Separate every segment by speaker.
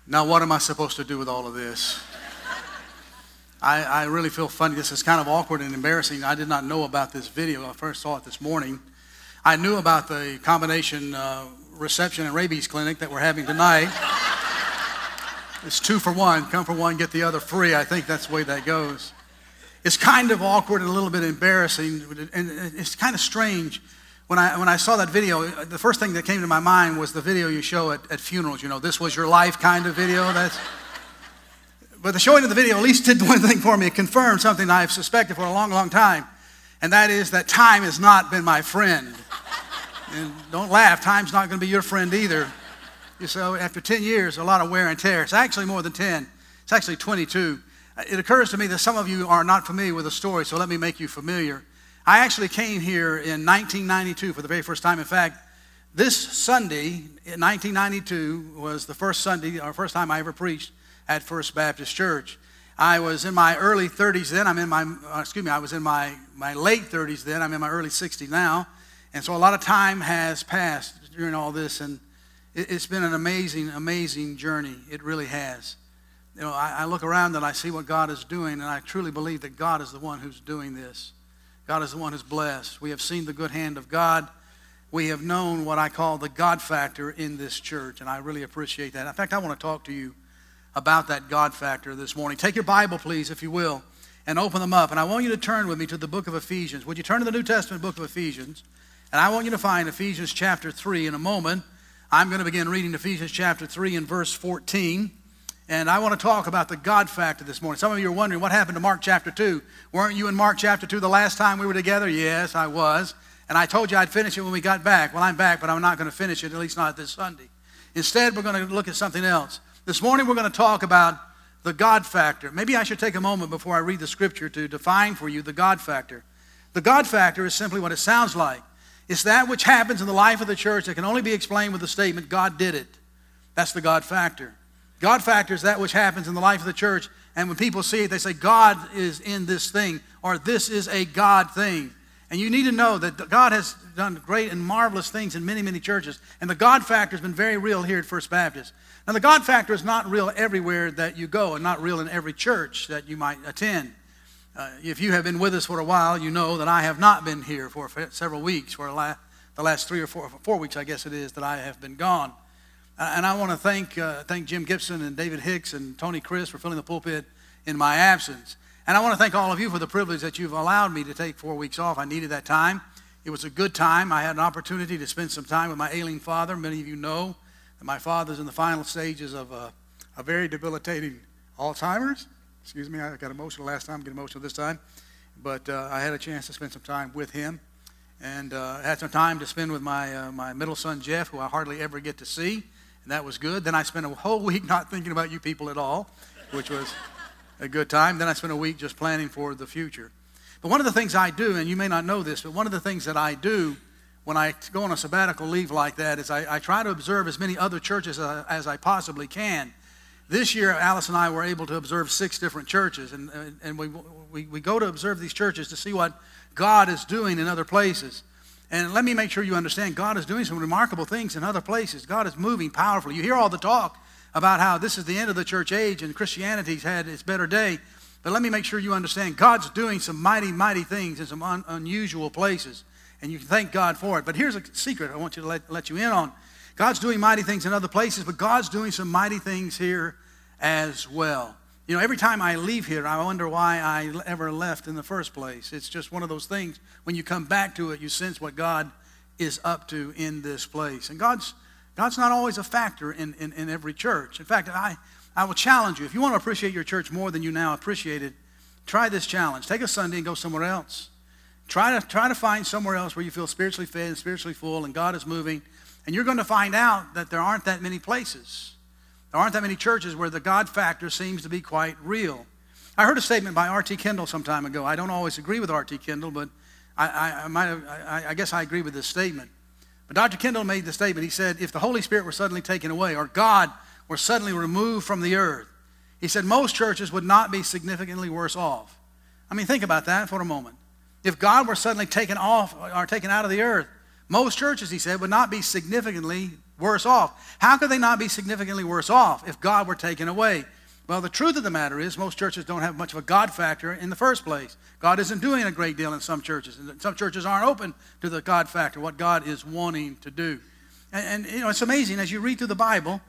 Speaker 1: Now, what am I supposed to do with all of this? I really feel funny. This is kind of awkward and embarrassing. I did not know about this video. I first saw it this morning. I knew about the combination reception and rabies clinic that we're having tonight. It's 2 for 1. Come for one, get the other free. I think that's the way that goes. It's kind of awkward and a little bit embarrassing, and it's kind of strange. When I saw that video, the first thing that came to my mind was the video you show at funerals. You know, this was your life kind of video. But the showing of the video at least did one thing for me. It confirmed something I've suspected for a long, long time, and that is that time has not been my friend. And don't laugh, time's not going to be your friend either. So after 10 years, a lot of wear and tear. It's actually more than 10. It's actually 22. It occurs to me that some of you are not familiar with the story, so let me make you familiar. I actually came here in 1992 for the very first time. In fact, this Sunday in 1992 was the first Sunday, or first time I ever preached at First Baptist Church. I was in my early 30s then. I was in my late 30s then. I'm in my early 60s now. And so a lot of time has passed during all this, and it's been an amazing, amazing journey. It really has. You know, I look around and I see what God is doing, and I truly believe that God is the one who's doing this. God is the one who's blessed. We have seen the good hand of God. We have known what I call the God factor in this church, and I really appreciate that. In fact, I want to talk to you about that God factor this morning. Take your Bible, please, if you will, and open them up. And I want you to turn with me to the book of Ephesians. Would you turn to the New Testament book of Ephesians? And I want you to find Ephesians chapter 3 in a moment. I'm going to begin reading Ephesians chapter 3 and verse 14. And I want to talk about the God factor this morning. Some of you are wondering what happened to Mark chapter 2. Weren't you in Mark chapter 2 the last time we were together? Yes, I was. And I told you I'd finish it when we got back. Well, I'm back, but I'm not going to finish it, at least not this Sunday. Instead, we're going to look at something else. This morning, we're going to talk about the God factor. Maybe I should take a moment before I read the scripture to define for you the God factor. The God factor is simply what it sounds like. It's that which happens in the life of the church that can only be explained with the statement, God did it. That's the God factor. God factor is that which happens in the life of the church, and when people see it, they say, God is in this thing, or this is a God thing. And you need to know that God has done great and marvelous things in many, many churches, and the God factor has been very real here at First Baptist. Now, the God factor is not real everywhere that you go, and not real in every church that you might attend. If you have been with us for a while, you know that I have not been here for several weeks, for the last 3 or 4 weeks, I guess it is, that I have been gone. And I want to thank Jim Gibson and David Hicks and Tony Chris for filling the pulpit in my absence. And I want to thank all of you for the privilege that you've allowed me to take 4 weeks off. I needed that time. It was a good time. I had an opportunity to spend some time with my ailing father. Many of you know that my father's in the final stages of a very debilitating Alzheimer's. Excuse me, I got emotional last time, I'm getting emotional this time. But I had a chance to spend some time with him. And I had some time to spend with my middle son, Jeff, who I hardly ever get to see. And that was good. Then I spent a whole week not thinking about you people at all, which was a good time. Then I spent a week just planning for the future. But one of the things I do, and you may not know this, but one of the things that I do when I go on a sabbatical leave like that is I try to observe as many other churches as I possibly can. This year, Alice and I were able to observe 6 different churches, and we go to observe these churches to see what God is doing in other places. And let me make sure you understand, God is doing some remarkable things in other places. God is moving powerfully. You hear all the talk about how this is the end of the church age and Christianity's had its better day. But let me make sure you understand, God's doing some mighty, mighty things in some unusual places. And you can thank God for it. But here's a secret I want you to let you in on. God's doing mighty things in other places, but God's doing some mighty things here as well. You know, every time I leave here, I wonder why I ever left in the first place. It's just one of those things. When you come back to it, you sense what God is up to in this place. And God's not always a factor in every church. In fact, I will challenge you. If you want to appreciate your church more than you now appreciate it, try this challenge. Take a Sunday and go somewhere else. Try to find somewhere else where you feel spiritually fed and spiritually full and God is moving. And you're going to find out that there aren't that many places. There aren't that many churches where the God factor seems to be quite real. I heard a statement by R.T. Kendall some time ago. I don't always agree with R.T. Kendall, but I guess I agree with this statement. But Dr. Kendall made the statement. He said, if the Holy Spirit were suddenly taken away or God were suddenly removed from the earth, he said most churches would not be significantly worse off. I mean, think about that for a moment. If God were suddenly taken off or taken out of the earth, most churches, he said, would not be significantly worse off. How could they not be significantly worse off if God were taken away? Well, the truth of the matter is most churches don't have much of a God factor in the first place. God isn't doing a great deal in some churches. And some churches aren't open to the God factor, what God is wanting to do. And it's amazing. As you read through the Bible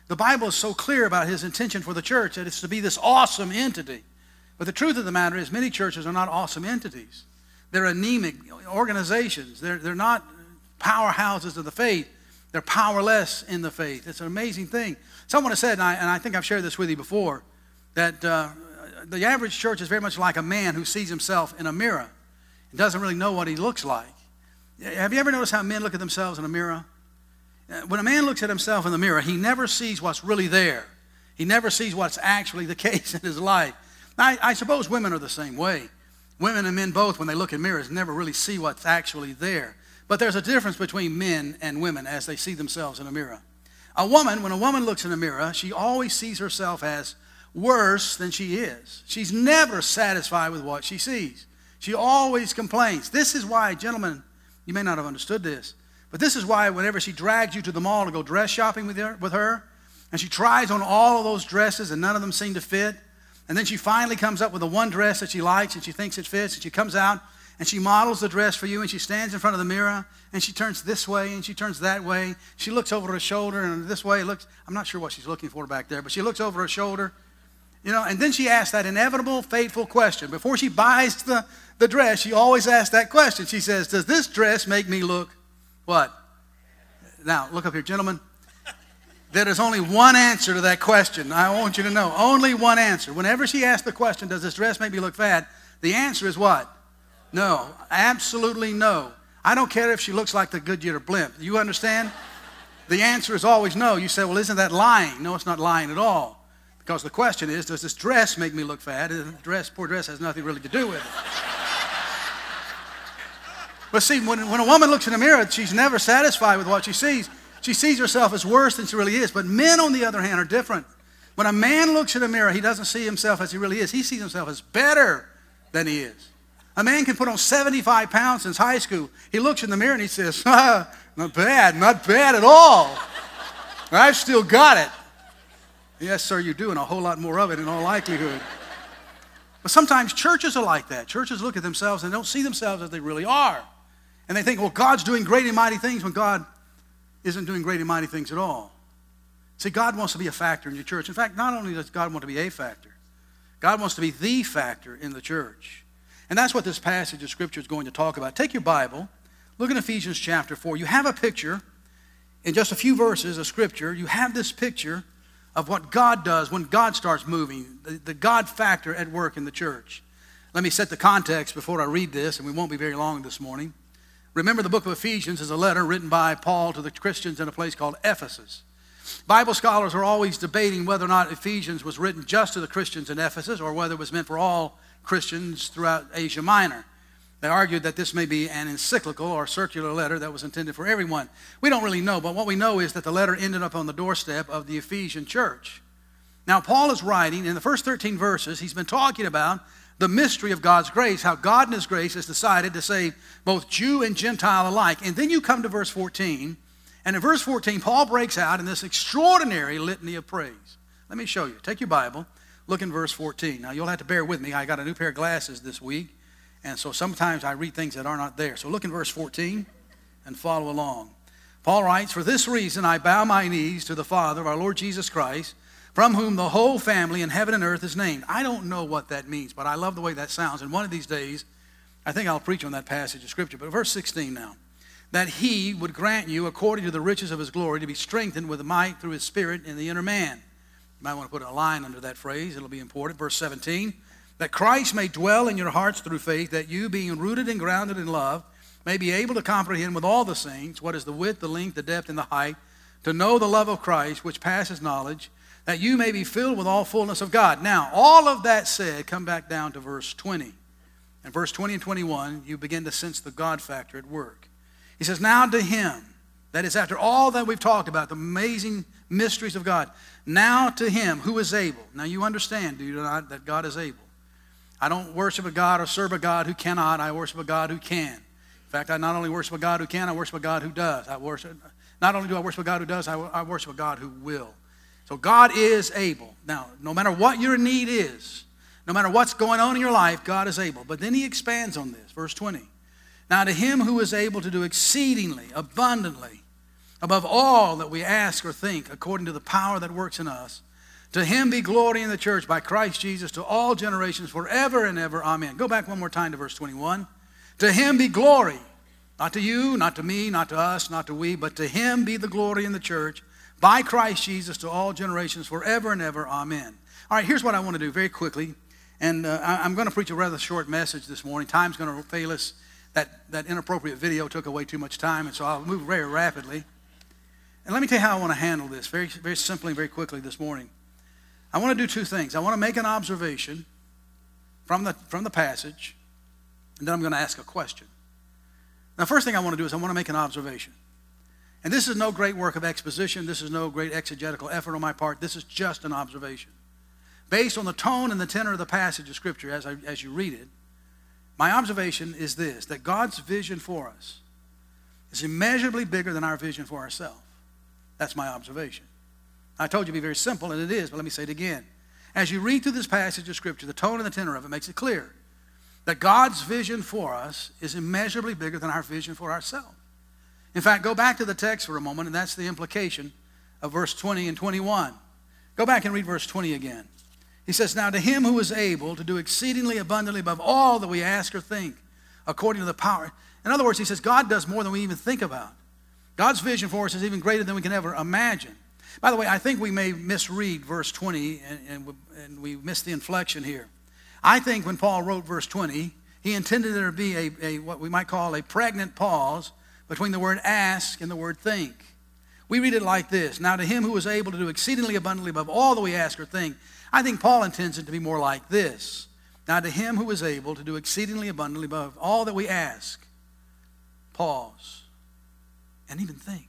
Speaker 1: is so clear about his intention for the church that it's to be this awesome entity. But the truth of the matter is many churches are not awesome entities. They're anemic organizations. They're not powerhouses of the faith. They're powerless in the faith. It's an amazing thing. Someone has said, and I think I've shared this with you before, that the average church is very much like a man who sees himself in a mirror and doesn't really know what he looks like. Have you ever noticed how men look at themselves in a mirror? When a man looks at himself in the mirror, he never sees what's really there. He never sees what's actually the case in his life. I suppose women are the same way. Women and men both, when they look in mirrors, never really see what's actually there. But there's a difference between men and women as they see themselves in a mirror. When a woman looks in a mirror, she always sees herself as worse than she is. She's never satisfied with what she sees. She always complains. This is why, gentlemen, you may not have understood this, but this is why whenever she drags you to the mall to go dress shopping with her, and she tries on all of those dresses and none of them seem to fit, and then she finally comes up with the one dress that she likes and she thinks it fits, and she comes out and she models the dress for you, and she stands in front of the mirror, and she turns this way and she turns that way. She looks over her shoulder, and this way looks, I'm not sure what she's looking for back there, but she looks over her shoulder, and then she asks that inevitable, fateful question. Before she buys the dress, she always asks that question. She says, does this dress make me look what? Now, look up here, gentlemen. There is only one answer to that question. I want you to know, only one answer. Whenever she asks the question, does this dress make me look fat? The answer is what? No, absolutely no. I don't care if she looks like the Goodyear blimp. You understand? The answer is always no. You say, well, isn't that lying? No, it's not lying at all. Because the question is, does this dress make me look fat? And the poor dress has nothing really to do with it. But see, when a woman looks in the mirror, she's never satisfied with what she sees. She sees herself as worse than she really is. But men, on the other hand, are different. When a man looks in a mirror, he doesn't see himself as he really is. He sees himself as better than he is. A man can put on 75 pounds since high school. He looks in the mirror and he says, not bad at all. I've still got it. Yes, sir, you're doing a whole lot more of it in all likelihood. But sometimes churches are like that. Churches look at themselves and don't see themselves as they really are. And they think, well, God's doing great and mighty things when God isn't doing great and mighty things at all. See, God wants to be a factor in your church. In fact, not only does God want to be a factor, God wants to be the factor in the church. And that's what this passage of Scripture is going to talk about. Take your Bible, look in Ephesians chapter 4. You have a picture in just a few verses of Scripture. You have this picture of what God does when God starts moving, the God factor at work in the church. Let me set the context before I read this, and we won't be very long this morning. Remember, the book of Ephesians is a letter written by Paul to the Christians in a place called Ephesus. Bible scholars are always debating whether or not Ephesians was written just to the Christians in Ephesus or whether it was meant for all Christians throughout Asia Minor. They argued that this may be an encyclical or circular letter that was intended for everyone. We don't really know, but what we know is that the letter ended up on the doorstep of the Ephesian church. Now, Paul is writing, in the first 13 verses, he's been talking about the mystery of God's grace, how God in his grace has decided to save both Jew and Gentile alike. And then you come to verse 14, and in verse 14, Paul breaks out in this extraordinary litany of praise. Let me show you. Take your Bible, look in verse 14. Now, you'll have to bear with me. I got a new pair of glasses this week, and so sometimes I read things that are not there. So look in verse 14 and follow along. Paul writes, "For this reason I bow my knees to the Father of our Lord Jesus Christ, from whom the whole family in heaven and earth is named." I don't know what that means, but I love the way that sounds. And one of these days, I think I'll preach on that passage of Scripture. But verse 16 now. "That he would grant you, according to the riches of his glory, to be strengthened with might through his Spirit in the inner man." You might want to put a line under that phrase. It'll be important. Verse 17. "That Christ may dwell in your hearts through faith, that you, being rooted and grounded in love, may be able to comprehend with all the saints what is the width, the length, the depth, and the height, to know the love of Christ, which passes knowledge, that you may be filled with all fullness of God." Now, all of that said, come back down to verse 20. In verse 20 and 21, you begin to sense the God factor at work. He says, "Now to him," that is after all that we've talked about, the amazing mysteries of God, "now to him who is able." Now you understand, do you not, that God is able. I don't worship a God or serve a God who cannot. I worship a God who can. In fact, I not only worship a God who can, I worship a God who does. Not only do I worship a God who does, I worship a God who will. So God is able. Now, no matter what your need is, no matter what's going on in your life, God is able. But then he expands on this, verse 20. Now to him who is able to do exceedingly, abundantly, above all that we ask or think, according to the power that works in us, to him be glory in the church by Christ Jesus to all generations forever and ever. Amen. Go back one more time to verse 21. To him be glory. Not to you, not to me, not to us, not to we, but to him be the glory in the church by Christ Jesus to all generations forever and ever. Amen. All right, here's what I want to do very quickly. And I'm going to preach a rather short message this morning. Time's going to fail us. That inappropriate video took away too much time, and so I'll move very rapidly. And let me tell you how I want to handle this very, very simply and very quickly this morning. I want to do two things. I want to make an observation from the passage, and then I'm going to ask a question. Now, first thing I want to do is I want to make an observation. And this is no great work of exposition. This is no great exegetical effort on my part. This is just an observation. Based on the tone and the tenor of the passage of Scripture as you read it, my observation is this, that God's vision for us is immeasurably bigger than our vision for ourselves. That's my observation. I told you it'd be very simple, and it is, but let me say it again. As you read through this passage of Scripture, the tone and the tenor of it makes it clear that God's vision for us is immeasurably bigger than our vision for ourselves. In fact, go back to the text for a moment, and that's the implication of verse 20 and 21. Go back and read verse 20 again. He says, now to him who is able to do exceedingly abundantly above all that we ask or think, according to the power. In other words, he says, God does more than we even think about. God's vision for us is even greater than we can ever imagine. By the way, I think we may misread verse 20, and we miss the inflection here. I think when Paul wrote verse 20, he intended there to be a what we might call a pregnant pause between the word ask and the word think. We read it like this, now to him who is able to do exceedingly abundantly above all that we ask or think. I think Paul intends it to be more like this. Now to him who is able to do exceedingly abundantly above all that we ask, pause, and even think.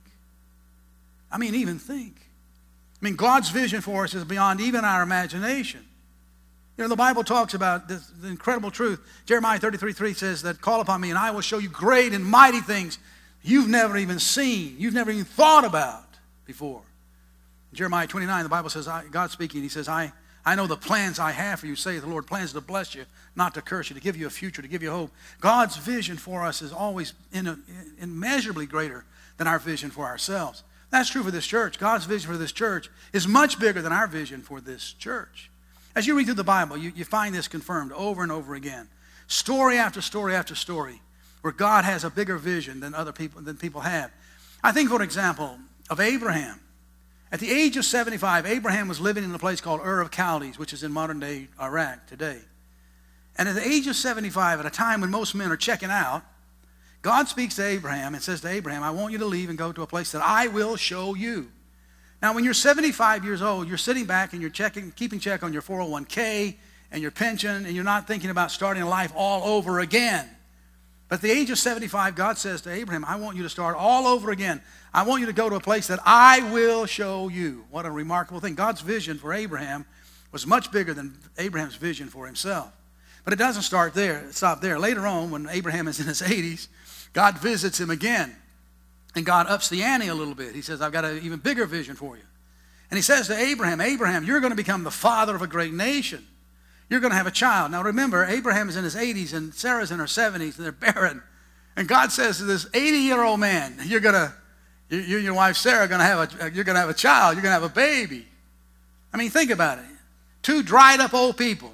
Speaker 1: Even think. God's vision for us is beyond even our imagination. The Bible talks about this, the incredible truth. Jeremiah 33:3 says that, call upon me and I will show you great and mighty things you've never even seen, you've never even thought about before. In Jeremiah 29, the Bible says, God speaking, he says, I know the plans I have for you, saith the Lord, plans to bless you, not to curse you, to give you a future, to give you hope. God's vision for us is always immeasurably greater than our vision for ourselves. That's true for this church. God's vision for this church is much bigger than our vision for this church. As you read through the Bible, you find this confirmed over and over again. Story after story after story, where God has a bigger vision than people have. I think, for example, of Abraham. At the age of 75, Abraham was living in a place called Ur of Chaldees, which is in modern-day Iraq today. And at the age of 75, at a time when most men are checking out, God speaks to Abraham and says to Abraham, I want you to leave and go to a place that I will show you. Now, when you're 75 years old, you're sitting back and you're keeping check on your 401k and your pension, and you're not thinking about starting a life all over again. But at the age of 75, God says to Abraham, I want you to start all over again. I want you to go to a place that I will show you. What a remarkable thing. God's vision for Abraham was much bigger than Abraham's vision for himself. But it doesn't stop there. Later on, when Abraham is in his 80s, God visits him again. And God ups the ante a little bit. He says, I've got an even bigger vision for you. And he says to Abraham, Abraham, you're going to become the father of a great nation. You're going to have a child. Now remember, Abraham is in his 80s and Sarah's in her 70s and they're barren. And God says to this 80-year-old man, you and your wife Sarah you're going to have a child. You're going to have a baby. Think about it. Two dried up old people.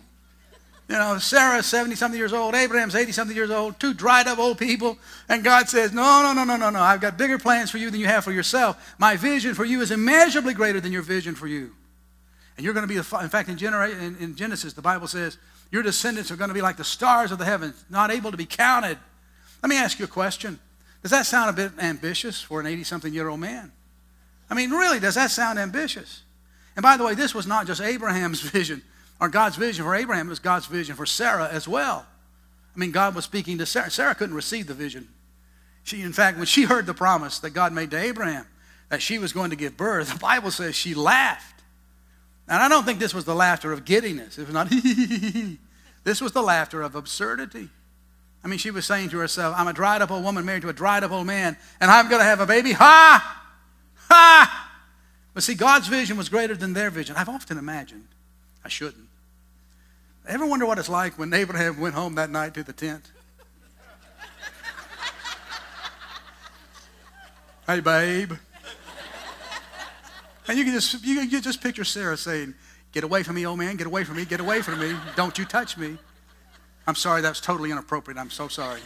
Speaker 1: Sarah's 70-something years old. Abraham's 80-something years old. Two dried up old people. And God says, no. I've got bigger plans for you than you have for yourself. My vision for you is immeasurably greater than your vision for you. And you're going to be, in fact, in Genesis, the Bible says, your descendants are going to be like the stars of the heavens, not able to be counted. Let me ask you a question. Does that sound a bit ambitious for an 80-something-year-old man? Really, does that sound ambitious? And by the way, this was not just Abraham's vision, or God's vision for Abraham, it was God's vision for Sarah as well. God was speaking to Sarah. Sarah couldn't receive the vision. In fact, when she heard the promise that God made to Abraham, that she was going to give birth, the Bible says she laughed. And I don't think this was the laughter of giddiness. It was not, This was the laughter of absurdity. She was saying to herself, I'm a dried up old woman married to a dried up old man, and I'm going to have a baby. Ha! bye. But see, God's vision was greater than their vision. I've often imagined, I shouldn't. Ever wonder what it's like when Abraham went home that night to the tent? Hey, babe. And you can just picture Sarah saying, get away from me, old man, get away from me, get away from me. Don't you touch me. I'm sorry, that's totally inappropriate. I'm so sorry.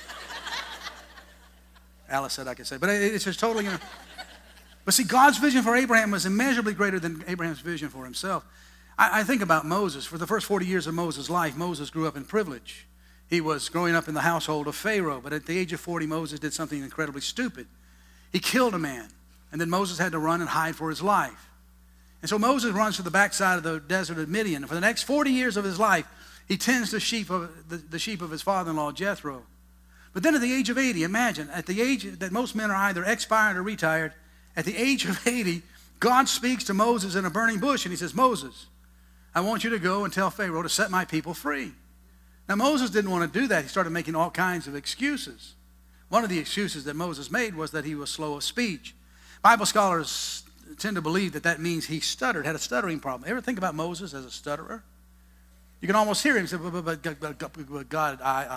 Speaker 1: Alice said I could say, but it's just totally inappropriate. But see, God's vision for Abraham was immeasurably greater than Abraham's vision for himself. I think about Moses. For the first 40 years of Moses' life, Moses grew up in privilege. He was growing up in the household of Pharaoh, but at the age of 40, Moses did something incredibly stupid. He killed a man, and then Moses had to run and hide for his life. And so Moses runs to the backside of the desert of Midian. And for the next 40 years of his life, he tends the sheep of his father-in-law, Jethro. But then at the age of 80, imagine, at the age that most men are either expired or retired, at the age of 80, God speaks to Moses in a burning bush, and he says, Moses, I want you to go and tell Pharaoh to set my people free. Now, Moses didn't want to do that. He started making all kinds of excuses. One of the excuses that Moses made was that he was slow of speech. Bible scholars tend to believe that that means he stuttered, had a stuttering problem. Ever think about Moses as a stutterer? You can almost hear him say, but God,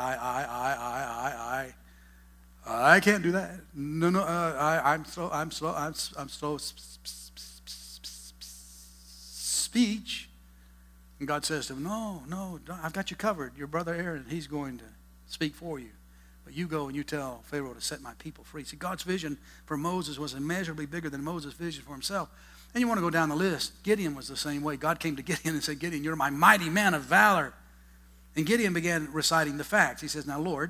Speaker 1: I can't do that. No, I'm slow speech. And God says to him, no, I've got you covered. Your brother Aaron, he's going to speak for you. But you go and you tell Pharaoh to set my people free. See, God's vision for Moses was immeasurably bigger than Moses' vision for himself. And you want to go down the list. Gideon was the same way. God came to Gideon and said, Gideon, you're my mighty man of valor. And Gideon began reciting the facts. He says, now, Lord,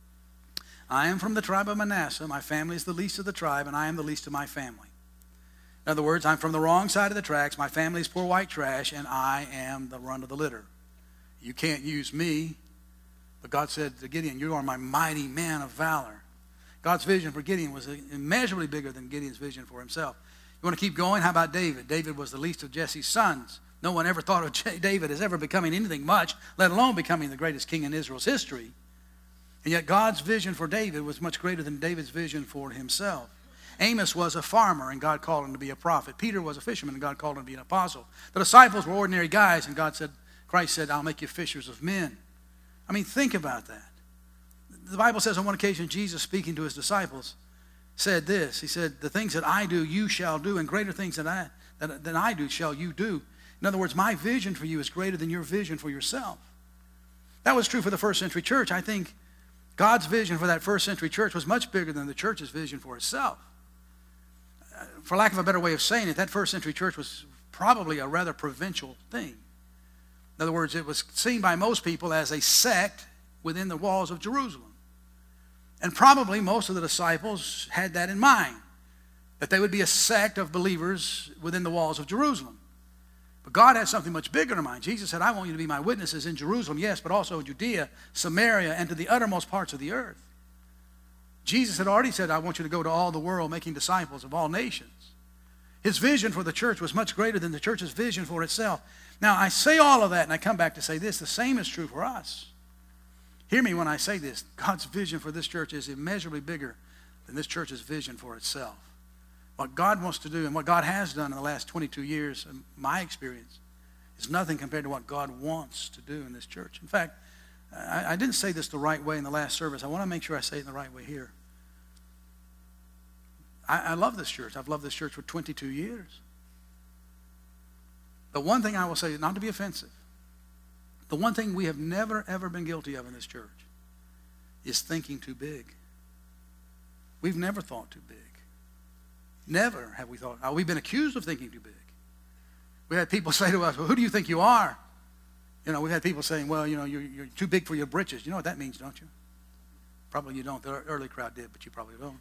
Speaker 1: I am from the tribe of Manasseh. My family is the least of the tribe, and I am the least of my family. In other words, I'm from the wrong side of the tracks. My family is poor white trash, and I am the run of the litter. You can't use me. But God said to Gideon, you are my mighty man of valor. God's vision for Gideon was immeasurably bigger than Gideon's vision for himself. You want to keep going? How about David? David was the least of Jesse's sons. No one ever thought of David as ever becoming anything much, let alone becoming the greatest king in Israel's history. And yet God's vision for David was much greater than David's vision for himself. Amos was a farmer, and God called him to be a prophet. Peter was a fisherman, and God called him to be an apostle. The disciples were ordinary guys, and Christ said, I'll make you fishers of men. I mean, think about that. The Bible says on one occasion, Jesus speaking to his disciples said this. He said, the things that I do, you shall do, and greater things than I do shall you do. In other words, my vision for you is greater than your vision for yourself. That was true for the first century church. I think God's vision for that first century church was much bigger than the church's vision for itself. For lack of a better way of saying it, that first century church was probably a rather provincial thing. In other words, it was seen by most people as a sect within the walls of Jerusalem. And probably most of the disciples had that in mind, that they would be a sect of believers within the walls of Jerusalem. But God had something much bigger in mind. Jesus said, I want you to be my witnesses in Jerusalem, yes, but also in Judea, Samaria, and to the uttermost parts of the earth. Jesus had already said, I want you to go to all the world, making disciples of all nations. His vision for the church was much greater than the church's vision for itself. Now, I say all of that, and I come back to say this. The same is true for us. Hear me when I say this. God's vision for this church is immeasurably bigger than this church's vision for itself. What God wants to do and what God has done in the last 22 years, in my experience, is nothing compared to what God wants to do in this church. In fact, I didn't say this the right way in the last service. I want to make sure I say it in the right way here. I love this church. I've loved this church for 22 years. The one thing I will say, not to be offensive, the one thing we have never, ever been guilty of in this church is thinking too big. We've never thought too big. Never have we thought. We've been accused of thinking too big. We had people say to us, well, who do you think you are? You know, we've had people saying, well, you know, you're too big for your britches. You know what that means, don't you? Probably you don't. The early crowd did, but you probably don't.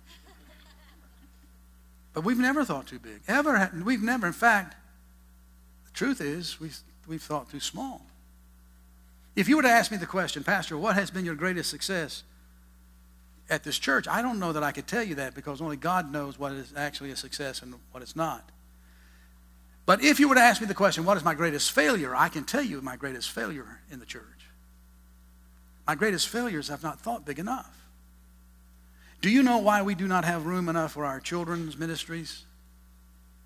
Speaker 1: But we've never thought too big. We've never, in fact, the truth is we've thought too small. If you were to ask me the question, Pastor, what has been your greatest success at this church? I don't know that I could tell you that because only God knows what is actually a success and what it's not. But if you were to ask me the question, what is my greatest failure? I can tell you my greatest failure in the church. My greatest failures I've not thought big enough. Do you know why we do not have room enough for our children's ministries?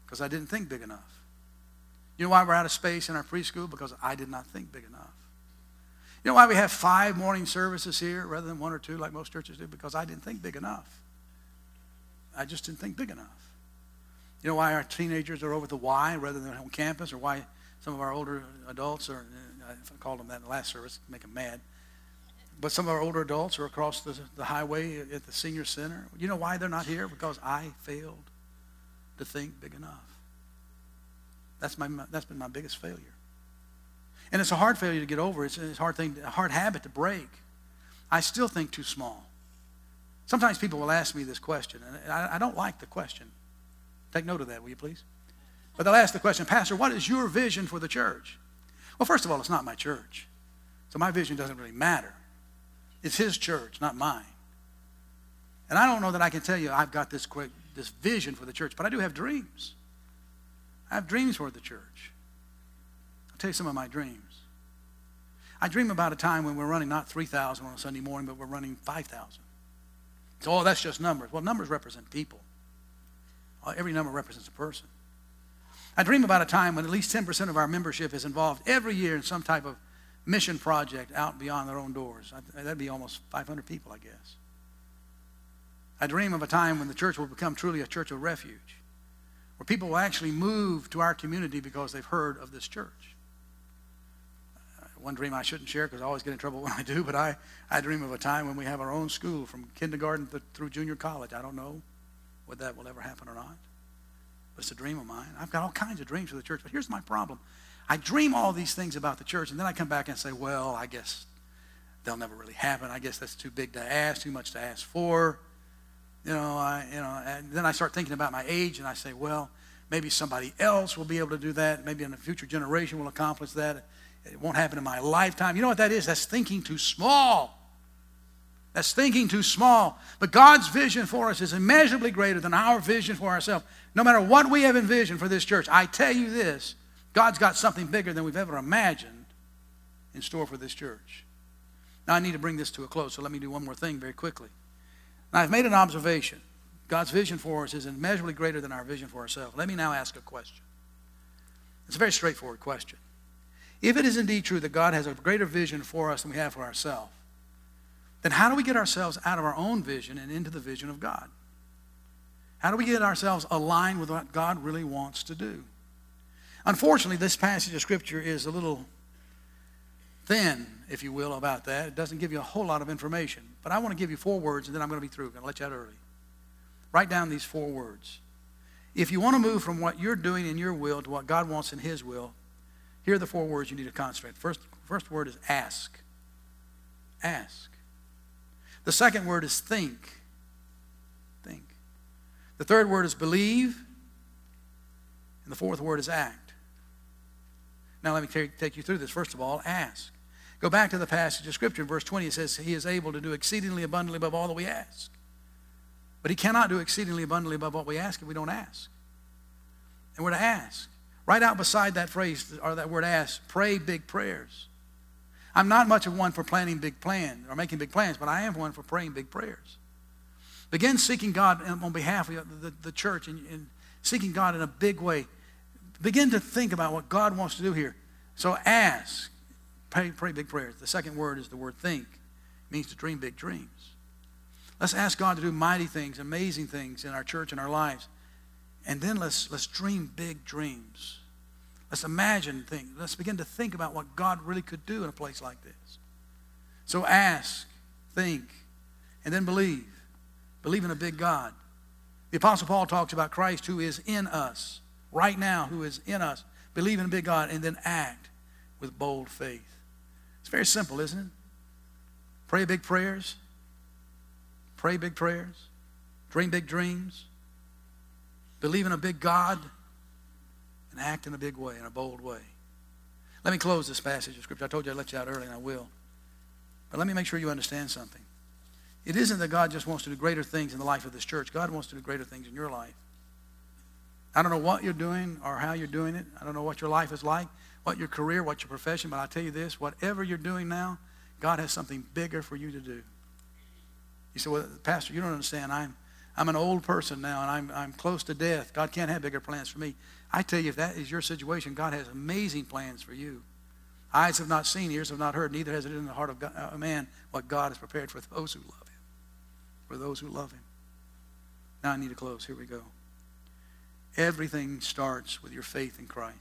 Speaker 1: Because I didn't think big enough. You know why we're out of space in our preschool? Because I did not think big enough. You know why we have 5 morning services here rather than 1 or 2 like most churches do? Because I didn't think big enough. I just didn't think big enough. You know why our teenagers are over at the Y rather than on campus, or why some of our older adults are, I called them that in the last service, make them mad. But some of our older adults are across the highway at the senior center. You know why they're not here? Because I failed to think big enough. That's been my biggest failure. And it's a hard failure to get over. It's a hard habit to break. I still think too small. Sometimes people will ask me this question, and I don't like the question. Take note of that, will you please? But they'll ask the question, Pastor, what is your vision for the church? Well, first of all, it's not my church. So my vision doesn't really matter. It's his church, not mine. And I don't know that I can tell you I've got this vision for the church, but I do have dreams. I have dreams for the church. I'll tell you some of my dreams. I dream about a time when we're running not 3,000 on a Sunday morning, but we're running 5,000. So, that's just numbers. Well, numbers represent people. Every number represents a person. I dream about a time when at least 10% of our membership is involved every year in some type of mission project out beyond their own doors. That'd be almost 500 people, I guess. I dream of a time when the church will become truly a church of refuge, where people will actually move to our community because they've heard of this church. One dream I shouldn't share because I always get in trouble when I do, but I dream of a time when we have our own school from kindergarten through junior college. I don't know whether that will ever happen or not, but it's a dream of mine. I've got all kinds of dreams for the church, but here's my problem. I dream all these things about the church, and then I come back and say, well, I guess they'll never really happen. I guess that's too big to ask, too much to ask for. And then I start thinking about my age, and I say, well, maybe somebody else will be able to do that. Maybe in a future generation will accomplish that. It won't happen in my lifetime. You know what that is? That's thinking too small. That's thinking too small. But God's vision for us is immeasurably greater than our vision for ourselves. No matter what we have envisioned for this church, I tell you this, God's got something bigger than we've ever imagined in store for this church. Now, I need to bring this to a close, so let me do one more thing very quickly. Now, I've made an observation. God's vision for us is immeasurably greater than our vision for ourselves. Let me now ask a question. It's a very straightforward question. If it is indeed true that God has a greater vision for us than we have for ourselves, then how do we get ourselves out of our own vision and into the vision of God? How do we get ourselves aligned with what God really wants to do? Unfortunately, this passage of Scripture is a little thin, if you will, about that. It doesn't give you a whole lot of information. But I want to give you 4 words, and then I'm going to be through. I'm going to let you out early. Write down these 4 words. If you want to move from what you're doing in your will to what God wants in his will, here are the 4 words you need to concentrate. First word is ask. Ask. The second word is think. Think. The third word is believe. And the fourth word is act. Now let me take you through this. First of all, ask. Go back to the passage of Scripture. In verse 20, it says, he is able to do exceedingly abundantly above all that we ask. But he cannot do exceedingly abundantly above what we ask if we don't ask. And we're to ask. Right out beside that phrase, or that word ask, pray big prayers. I'm not much of one for planning big plans or making big plans, but I am one for praying big prayers. Begin seeking God on behalf of the church and seeking God in a big way. Begin to think about what God wants to do here. So ask. Pray big prayers. The second word is the word think. It means to dream big dreams. Let's ask God to do mighty things, amazing things in our church and our lives. And then let's dream big dreams. Let's imagine things. Let's begin to think about what God really could do in a place like this. So ask, think, and then believe. Believe in a big God. The Apostle Paul talks about Christ who is in us, right now, who is in us. Believe in a big God and then act with bold faith. It's very simple, isn't it? Pray big prayers. Pray big prayers. Dream big dreams. Believe in a big God. And act in a big way, in a bold way. Let me close this passage of Scripture. I told you I'd let you out early, and I will. But let me make sure you understand something. It isn't that God just wants to do greater things in the life of this church. God wants to do greater things in your life. I don't know what you're doing or how you're doing it. I don't know what your life is like, what your career, what your profession, but I'll tell you this, whatever you're doing now, God has something bigger for you to do. You say, well, Pastor, you don't understand. I'm an old person now, and I'm close to death. God can't have bigger plans for me. I tell you, if that is your situation, God has amazing plans for you. Eyes have not seen, ears have not heard, neither has it in the heart of a man what God has prepared for those who love him. For those who love him. Now I need to close. Here we go. Everything starts with your faith in Christ.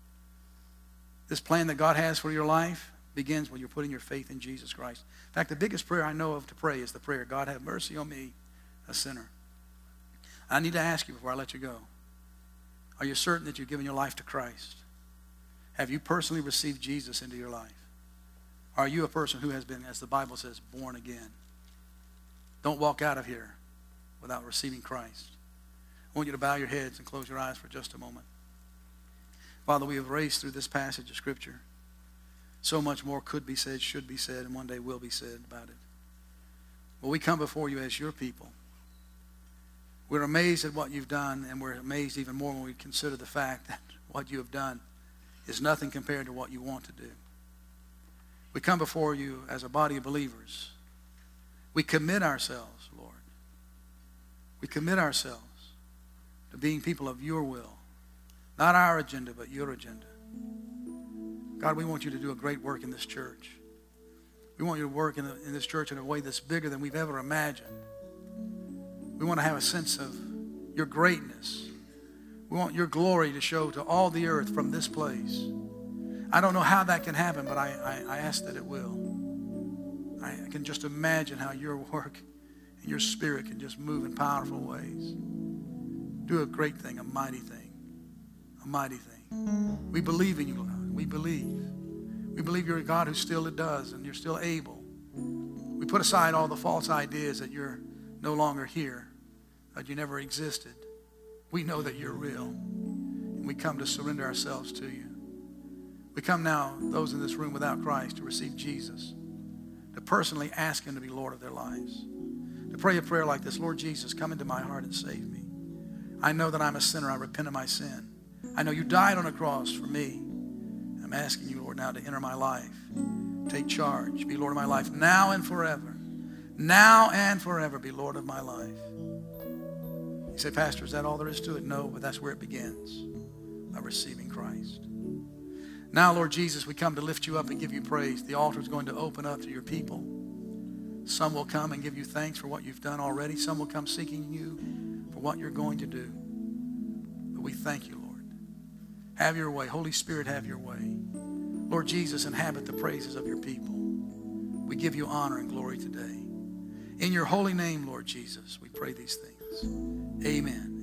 Speaker 1: This plan that God has for your life begins when you're putting your faith in Jesus Christ. In fact, the biggest prayer I know of to pray is the prayer, God have mercy on me, a sinner. I need to ask you before I let you go. Are you certain that you've given your life to Christ? Have you personally received Jesus into your life? Are you a person who has been, as the Bible says, born again? Don't walk out of here without receiving Christ. I want you to bow your heads and close your eyes for just a moment. Father, we have raced through this passage of Scripture. So much more could be said, should be said, and one day will be said about it. But we come before you as your people. We're amazed at what you've done, and we're amazed even more when we consider the fact that what you have done is nothing compared to what you want to do. We come before you as a body of believers. We commit ourselves, Lord. We commit ourselves to being people of your will. Not our agenda, but your agenda. God, we want you to do a great work in this church. We want you to work in this church in a way that's bigger than we've ever imagined. We want to have a sense of your greatness. We want your glory to show to all the earth from this place. I don't know how that can happen, but I ask that it will. I can just imagine how your work and your spirit can just move in powerful ways. Do a great thing, a mighty thing. A mighty thing. We believe in you, Lord. We believe. We believe you're a God who still does and you're still able. We put aside all the false ideas that you're no longer here, that you never existed. We know that you're real. And we come to surrender ourselves to you. We come now, those in this room without Christ, to receive Jesus, to personally ask him to be Lord of their lives, to pray a prayer like this: Lord Jesus, come into my heart and save me. I know that I'm a sinner. I repent of my sin. I know you died on a cross for me. I'm asking you, Lord, now to enter my life. Take charge. Be Lord of my life now and forever. Now and forever be Lord of my life. You say, Pastor, is that all there is to it? No, but that's where it begins, by receiving Christ. Now, Lord Jesus, we come to lift you up and give you praise. The altar is going to open up to your people. Some will come and give you thanks for what you've done already. Some will come seeking you for what you're going to do. But we thank you, Lord. Have your way. Holy Spirit, have your way. Lord Jesus, inhabit the praises of your people. We give you honor and glory today. In your holy name, Lord Jesus, we pray these things. Amen.